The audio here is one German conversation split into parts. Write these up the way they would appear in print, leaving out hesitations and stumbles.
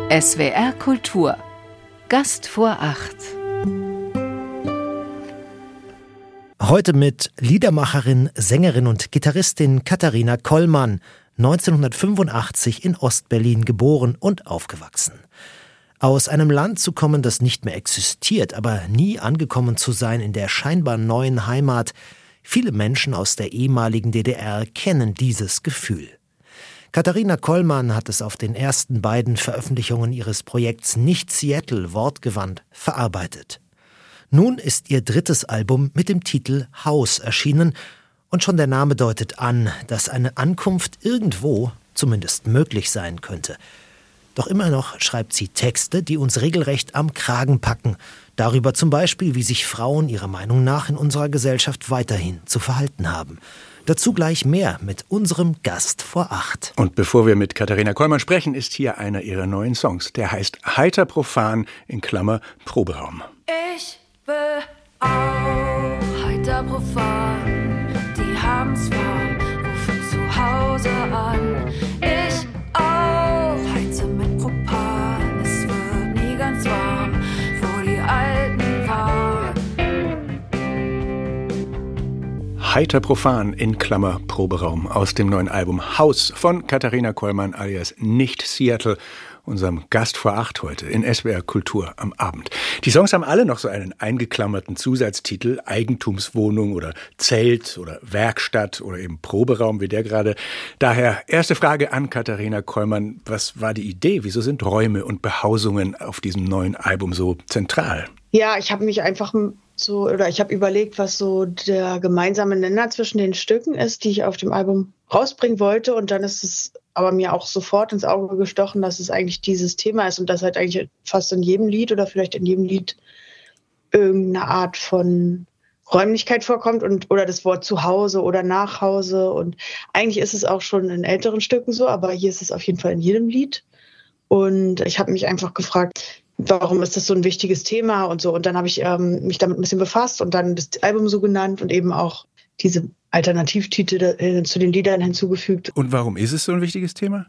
SWR Kultur. Gast vor Acht. Heute mit Liedermacherin, Sängerin und Gitarristin Katharina Kollmann, 1985 in Ostberlin geboren und aufgewachsen. Aus einem Land zu kommen, das nicht mehr existiert, aber nie angekommen zu sein in der scheinbar neuen Heimat. Viele Menschen aus der ehemaligen DDR kennen dieses Gefühl. Katharina Kollmann hat es auf den ersten beiden Veröffentlichungen ihres Projekts Nicht Seattle wortgewandt verarbeitet. Nun ist ihr drittes Album mit dem Titel Haus erschienen und schon der Name deutet an, dass eine Ankunft irgendwo zumindest möglich sein könnte. Doch immer noch schreibt sie Texte, die uns regelrecht am Kragen packen. Darüber zum Beispiel, wie sich Frauen ihrer Meinung nach in unserer Gesellschaft weiterhin zu verhalten haben. Dazu gleich mehr mit unserem Gast vor Acht. Und bevor wir mit Katharina Kollmann sprechen, ist hier einer ihrer neuen Songs. Der heißt Heiter Profan, in Klammer Proberaum. Ich will auch heiter profan. Die haben zwar, rufen zu Hause an. Ich auch heize mit Propan. Es wird nie ganz warm, wo die Alten waren. Heiter Profan, in Klammer Proberaum, aus dem neuen Album Haus von Katharina Kollmann alias Nicht Seattle, unserem Gast vor Acht heute in SWR Kultur am Abend. Die Songs haben alle noch so einen eingeklammerten Zusatztitel, Eigentumswohnung oder Zelt oder Werkstatt oder eben Proberaum wie der gerade. Daher erste Frage an Katharina Kollmann, was war die Idee? Wieso sind Räume und Behausungen auf diesem neuen Album so zentral? Ja, ich habe mich einfach ich habe überlegt, was so der gemeinsame Nenner zwischen den Stücken ist, die ich auf dem Album rausbringen wollte. Und dann ist es aber mir auch sofort ins Auge gestochen, dass es eigentlich dieses Thema ist und dass halt eigentlich fast in jedem Lied oder vielleicht in jedem Lied irgendeine Art von Räumlichkeit vorkommt oder das Wort Zuhause oder Nachhause. Und eigentlich ist es auch schon in älteren Stücken so, aber hier ist es auf jeden Fall in jedem Lied. Und ich habe mich einfach gefragt, warum ist das so ein wichtiges Thema und so. Und dann habe ich mich damit ein bisschen befasst und dann das Album so genannt und eben auch diese Alternativtitel zu den Liedern hinzugefügt. Und warum ist es so ein wichtiges Thema?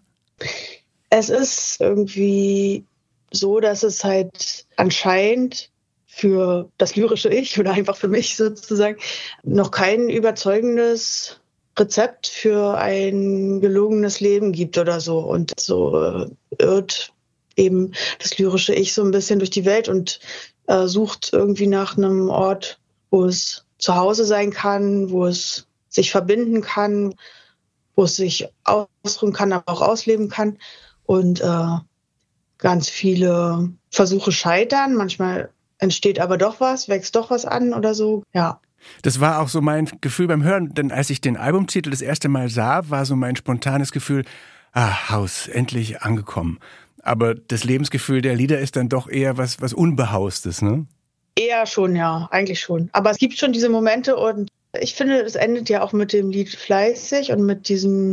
Es ist irgendwie so, dass es halt anscheinend für das lyrische Ich oder einfach für mich sozusagen noch kein überzeugendes Rezept für ein gelungenes Leben gibt oder so. Und so irrt eben das lyrische Ich so ein bisschen durch die Welt und sucht irgendwie nach einem Ort, wo es zu Hause sein kann, wo es sich verbinden kann, wo es sich ausruhen kann, aber auch ausleben kann. Und ganz viele Versuche scheitern. Manchmal entsteht aber doch was, wächst doch was an oder so. Ja. Das war auch so mein Gefühl beim Hören, denn als ich den Albumtitel das erste Mal sah, war so mein spontanes Gefühl, Haus, endlich angekommen. Aber das Lebensgefühl der Lieder ist dann doch eher was Unbehaustes, ne? Eher schon, ja, eigentlich schon. Aber es gibt schon diese Momente und ich finde, es endet ja auch mit dem Lied Fleißig und mit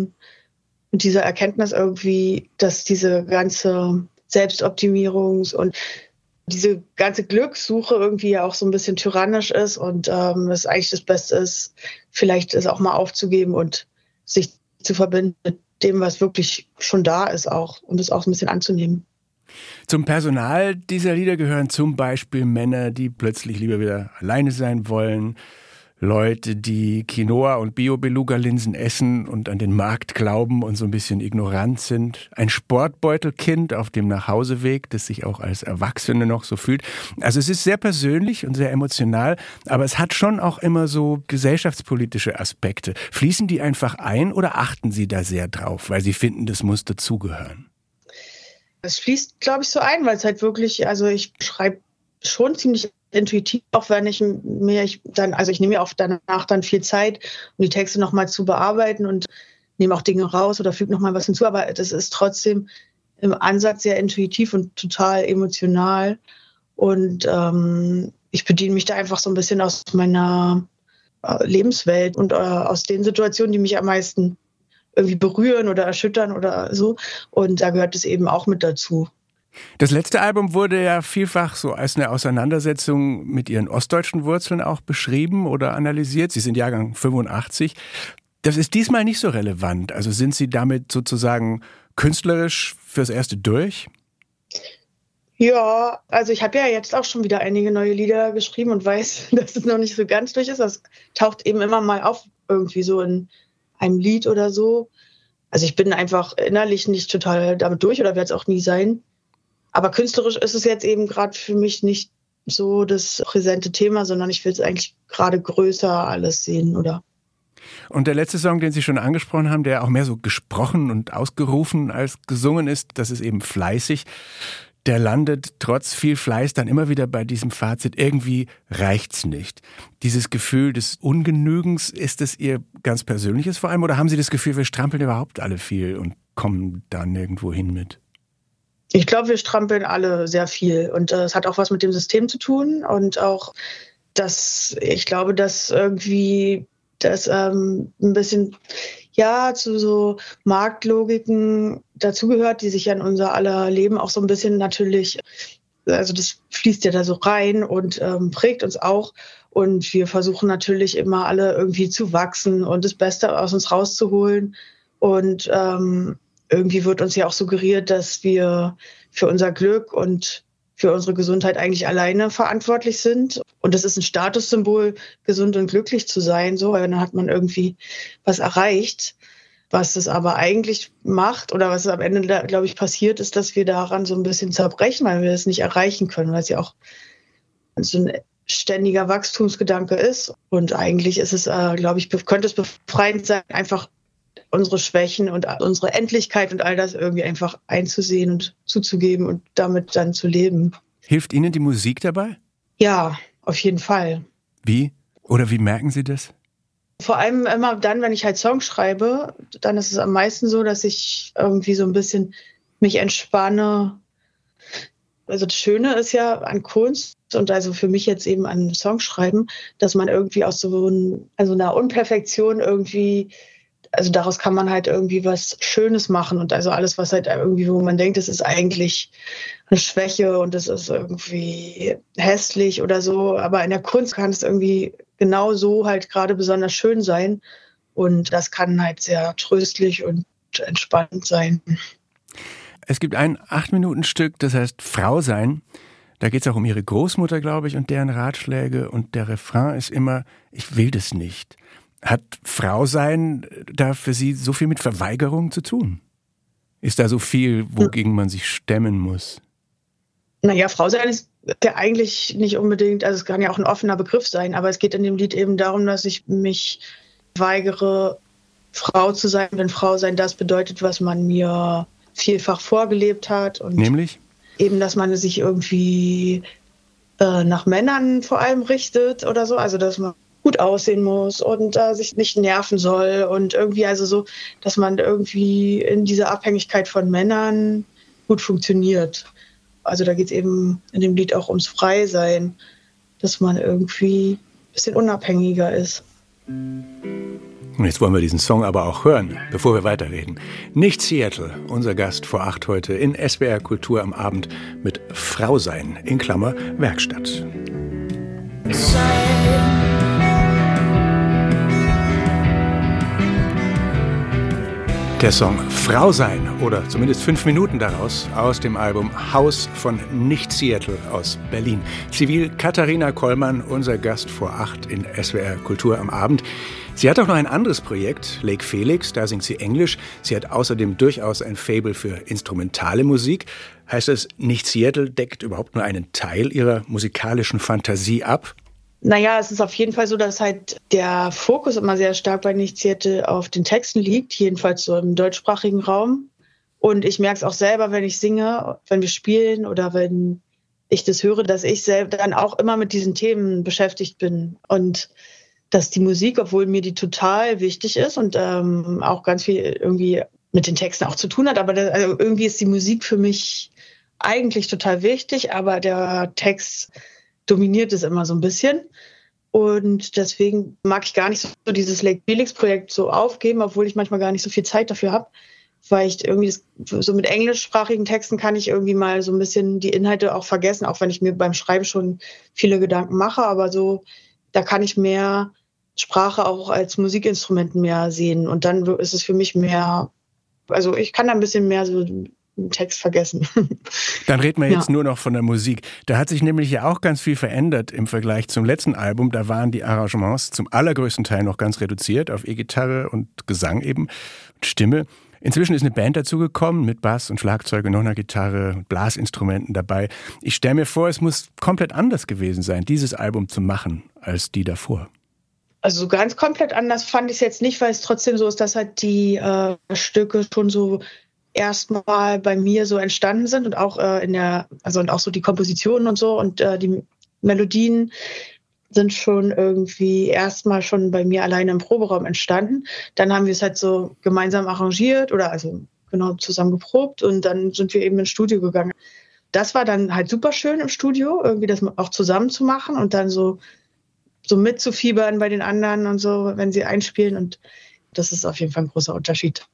dieser Erkenntnis irgendwie, dass diese ganze Selbstoptimierungs- und diese ganze Glückssuche irgendwie ja auch so ein bisschen tyrannisch ist und es eigentlich das Beste ist, vielleicht es auch mal aufzugeben und sich zu verbinden mit dem, was wirklich schon da ist auch und es auch ein bisschen anzunehmen. Zum Personal dieser Lieder gehören zum Beispiel Männer, die plötzlich lieber wieder alleine sein wollen, Leute, die Quinoa und Bio-Beluga-Linsen essen und an den Markt glauben und so ein bisschen ignorant sind. Ein Sportbeutelkind auf dem Nachhauseweg, das sich auch als Erwachsene noch so fühlt. Also es ist sehr persönlich und sehr emotional, aber es hat schon auch immer so gesellschaftspolitische Aspekte. Fließen die einfach ein oder achten Sie da sehr drauf, weil Sie finden, das muss dazugehören? Es fließt, glaube ich, so ein, weil es halt wirklich, also ich schreibe schon ziemlich intuitiv, auch wenn ich nehme mir auch danach dann viel Zeit, um die Texte nochmal zu bearbeiten und nehme auch Dinge raus oder füge nochmal was hinzu, aber das ist trotzdem im Ansatz sehr intuitiv und total emotional und ich bediene mich da einfach so ein bisschen aus meiner Lebenswelt und aus den Situationen, die mich am meisten irgendwie berühren oder erschüttern oder so und da gehört es eben auch mit dazu. Das letzte Album wurde ja vielfach so als eine Auseinandersetzung mit Ihren ostdeutschen Wurzeln auch beschrieben oder analysiert. Sie sind Jahrgang 85. Das ist diesmal nicht so relevant. Also sind Sie damit sozusagen künstlerisch fürs Erste durch? Ja, also ich habe ja jetzt auch schon wieder einige neue Lieder geschrieben und weiß, dass es noch nicht so ganz durch ist. Das taucht eben immer mal auf, irgendwie so in einem Lied oder so. Also ich bin einfach innerlich nicht total damit durch oder werde es auch nie sein. Aber künstlerisch ist es jetzt eben gerade für mich nicht so das präsente Thema, sondern ich will es eigentlich gerade größer alles sehen, oder? Und der letzte Song, den Sie schon angesprochen haben, der auch mehr so gesprochen und ausgerufen als gesungen ist, das ist eben Fleißig. Der landet trotz viel Fleiß dann immer wieder bei diesem Fazit, irgendwie reicht's nicht. Dieses Gefühl des Ungenügens, ist es Ihr ganz persönliches vor allem, oder haben Sie das Gefühl, wir strampeln überhaupt alle viel und kommen da nirgendwo hin mit? Ich glaube, wir strampeln alle sehr viel und es hat auch was mit dem System zu tun und auch, dass ich glaube, dass irgendwie das ein bisschen zu so Marktlogiken dazugehört, die sich ja in unser aller Leben auch so ein bisschen natürlich, also das fließt ja da so rein und prägt uns auch. Und wir versuchen natürlich immer alle irgendwie zu wachsen und das Beste aus uns rauszuholen. Und irgendwie wird uns ja auch suggeriert, dass wir für unser Glück und für unsere Gesundheit eigentlich alleine verantwortlich sind. Und das ist ein Statussymbol, gesund und glücklich zu sein, so, weil dann hat man irgendwie was erreicht. Was es aber eigentlich macht oder was am Ende, glaube ich, passiert, ist, dass wir daran so ein bisschen zerbrechen, weil wir das nicht erreichen können, weil es ja auch so ein ständiger Wachstumsgedanke ist. Und eigentlich ist es, glaube ich, könnte es befreiend sein, einfach unsere Schwächen und unsere Endlichkeit und all das irgendwie einfach einzusehen und zuzugeben und damit dann zu leben. Hilft Ihnen die Musik dabei? Ja, auf jeden Fall. Wie? Oder wie merken Sie das? Vor allem immer dann, wenn ich halt Songs schreibe, dann ist es am meisten so, dass ich irgendwie so ein bisschen mich entspanne. Also das Schöne ist ja an Kunst und also für mich jetzt eben an Songschreiben, dass man irgendwie aus einer Unperfektion irgendwie, also daraus kann man halt irgendwie was Schönes machen und also alles, was halt irgendwie, wo man denkt, das ist eigentlich eine Schwäche und das ist irgendwie hässlich oder so, aber in der Kunst kann es irgendwie genau so halt gerade besonders schön sein und das kann halt sehr tröstlich und entspannt sein. Es gibt ein 8-Minuten-Stück, das heißt Frau sein. Da geht es auch um Ihre Großmutter, glaube ich, und deren Ratschläge und der Refrain ist immer, ich will das nicht. Hat Frau sein da für Sie so viel mit Verweigerung zu tun? Ist da so viel, wogegen man sich stemmen muss? Naja, Frau sein ist ja eigentlich nicht unbedingt, also es kann ja auch ein offener Begriff sein, aber es geht in dem Lied eben darum, dass ich mich weigere, Frau zu sein, wenn Frau sein das bedeutet, was man mir vielfach vorgelebt hat. Und nämlich? Eben, dass man sich irgendwie nach Männern vor allem richtet oder so, also dass man gut aussehen muss und sich nicht nerven soll und irgendwie also so, dass man irgendwie in dieser Abhängigkeit von Männern gut funktioniert. Also da geht es eben in dem Lied auch ums Freisein, dass man irgendwie ein bisschen unabhängiger ist. Und jetzt wollen wir diesen Song aber auch hören, bevor wir weiterreden. Nicht Seattle, unser Gast vor 8 heute in SWR Kultur am Abend mit Frau sein, in Klammer Werkstatt. Der Song Frau sein oder zumindest 5 Minuten daraus aus dem Album Haus von Nicht Seattle aus Berlin. Zivil Katharina Kollmann, unser Gast vor 8 in SWR Kultur am Abend. Sie hat auch noch ein anderes Projekt, Lake Felix, da singt sie Englisch. Sie hat außerdem durchaus ein Faible für instrumentale Musik. Heißt es, Nicht Seattle deckt überhaupt nur einen Teil ihrer musikalischen Fantasie ab? Naja, es ist auf jeden Fall so, dass halt der Fokus immer sehr stark bei Nicht Seattle auf den Texten liegt, jedenfalls so im deutschsprachigen Raum. Und ich merke es auch selber, wenn ich singe, wenn wir spielen oder wenn ich das höre, dass ich selber dann auch immer mit diesen Themen beschäftigt bin. Und dass die Musik, obwohl mir die total wichtig ist und auch ganz viel irgendwie mit den Texten auch zu tun hat, aber also irgendwie ist die Musik für mich eigentlich total wichtig, aber der Text dominiert es immer so ein bisschen. Und deswegen mag ich gar nicht so dieses Lake Felix-Projekt so aufgeben, obwohl ich manchmal gar nicht so viel Zeit dafür habe, weil ich irgendwie so mit englischsprachigen Texten kann ich irgendwie mal so ein bisschen die Inhalte auch vergessen, auch wenn ich mir beim Schreiben schon viele Gedanken mache, aber so, da kann ich mehr Sprache auch als Musikinstrument mehr sehen und dann ist es für mich mehr, also ich kann da ein bisschen mehr so den Text vergessen. Dann reden wir jetzt nur noch von der Musik. Da hat sich nämlich ja auch ganz viel verändert im Vergleich zum letzten Album. Da waren die Arrangements zum allergrößten Teil noch ganz reduziert auf E-Gitarre und Gesang eben, Stimme. Inzwischen ist eine Band dazugekommen mit Bass und Schlagzeug und noch einer Gitarre, Blasinstrumenten dabei. Ich stelle mir vor, es muss komplett anders gewesen sein, dieses Album zu machen, als die davor. Also so ganz komplett anders fand ich es jetzt nicht, weil es trotzdem so ist, dass halt die Stücke schon so erstmal bei mir so entstanden sind und auch und auch so die Kompositionen und so und die Melodien sind schon irgendwie erstmal schon bei mir alleine im Proberaum entstanden. Dann haben wir es halt so gemeinsam arrangiert oder also genau zusammen geprobt und dann sind wir eben ins Studio gegangen. Das war dann halt super schön im Studio, irgendwie das auch zusammen zu machen und dann so mitzufiebern bei den anderen und so, wenn sie einspielen. Und das ist auf jeden Fall ein großer Unterschied.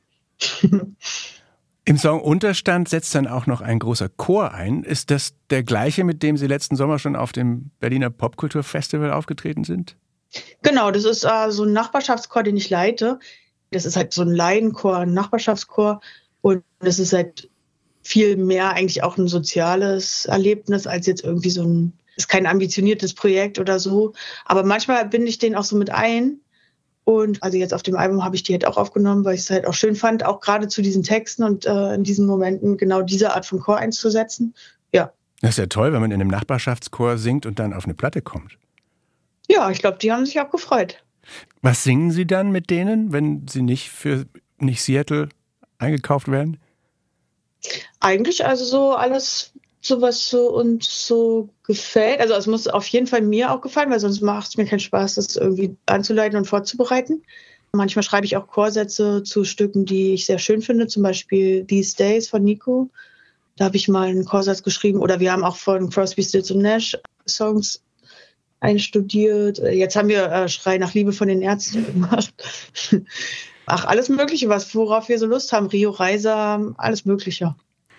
Im Song Unterstand setzt dann auch noch ein großer Chor ein. Ist das der gleiche, mit dem Sie letzten Sommer schon auf dem Berliner Popkulturfestival aufgetreten sind? Genau, das ist so ein Nachbarschaftschor, den ich leite. Das ist halt so ein Laienchor, ein Nachbarschaftschor. Und das ist halt viel mehr eigentlich auch ein soziales Erlebnis als jetzt irgendwie ist kein ambitioniertes Projekt oder so. Aber manchmal binde ich den auch so mit ein. Und also jetzt auf dem Album habe ich die halt auch aufgenommen, weil ich es halt auch schön fand, auch gerade zu diesen Texten und in diesen Momenten genau diese Art von Chor einzusetzen. Ja. Das ist ja toll, wenn man in einem Nachbarschaftschor singt und dann auf eine Platte kommt. Ja, ich glaube, die haben sich auch gefreut. Was singen Sie dann mit denen, wenn sie nicht Seattle eingekauft werden? Eigentlich also so alles, so was so uns so gefällt. Also es muss auf jeden Fall mir auch gefallen, weil sonst macht es mir keinen Spaß, das irgendwie anzuleiten und vorzubereiten. Manchmal schreibe ich auch Chorsätze zu Stücken, die ich sehr schön finde, zum Beispiel These Days von Nico. Da habe ich mal einen Chorsatz geschrieben. Oder wir haben auch von Crosby, Stills und Nash Songs einstudiert. Jetzt haben wir Schrei nach Liebe von den Ärzten gemacht. Ach, alles Mögliche, worauf wir so Lust haben. Rio Reiser, alles Mögliche.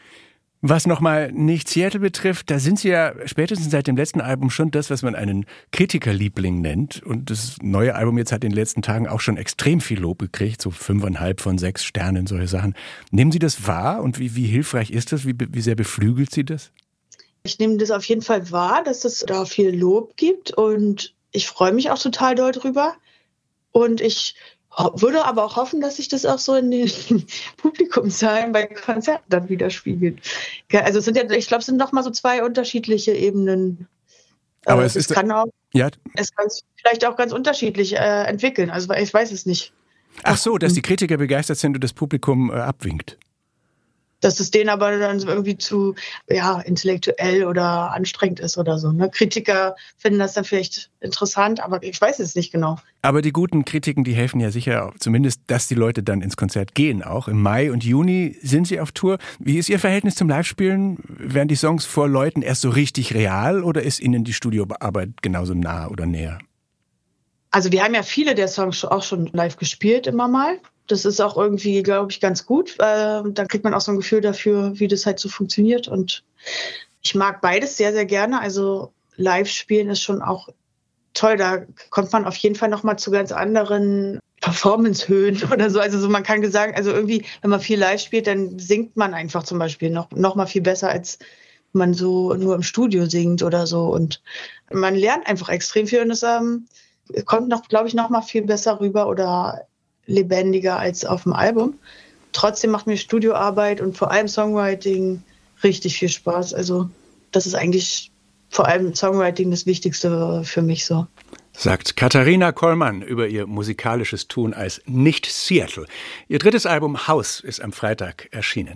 Was nochmal nicht Seattle betrifft, da sind Sie ja spätestens seit dem letzten Album schon das, was man einen Kritikerliebling nennt. Und das neue Album jetzt hat in den letzten Tagen auch schon extrem viel Lob gekriegt, so 5,5 von 6 Sternen, solche Sachen. Nehmen Sie das wahr und wie hilfreich ist das? Wie sehr beflügelt Sie das? Ich nehme das auf jeden Fall wahr, dass es da viel Lob gibt und ich freue mich auch total doll drüber. Und ich würde aber auch hoffen, dass sich das auch so in den Publikumszahlen bei Konzerten dann widerspiegelt. Also es sind ja, ich glaube, es sind nochmal so 2 unterschiedliche Ebenen. Aber es kann vielleicht auch ganz unterschiedlich entwickeln. Also ich weiß es nicht. Ach so, dass die Kritiker begeistert sind und das Publikum abwinkt. Dass es denen aber dann irgendwie zu intellektuell oder anstrengend ist oder so. Ne? Kritiker finden das dann vielleicht interessant, aber ich weiß es nicht genau. Aber die guten Kritiken, die helfen ja sicher zumindest, dass die Leute dann ins Konzert gehen auch. Im Mai und Juni sind Sie auf Tour. Wie ist Ihr Verhältnis zum Live-Spielen? Werden die Songs vor Leuten erst so richtig real oder ist Ihnen die Studioarbeit genauso nah oder näher? Also wir haben ja viele der Songs auch schon live gespielt immer mal. Das ist auch irgendwie, glaube ich, ganz gut. Dann kriegt man auch so ein Gefühl dafür, wie das halt so funktioniert. Und ich mag beides sehr, sehr gerne. Also Live-Spielen ist schon auch toll. Da kommt man auf jeden Fall nochmal zu ganz anderen Performance-Höhen oder so. Also man kann sagen, also irgendwie, wenn man viel live spielt, dann singt man einfach zum Beispiel noch mal viel besser, als man so nur im Studio singt oder so. Und man lernt einfach extrem viel und es kommt glaube ich, noch mal viel besser rüber oder lebendiger als auf dem Album. Trotzdem macht mir Studioarbeit und vor allem Songwriting richtig viel Spaß. Also das ist eigentlich vor allem Songwriting das Wichtigste für mich so. Sagt Katharina Kollmann über ihr musikalisches Tun als Nicht-Seattle. Ihr drittes Album Haus ist am Freitag erschienen.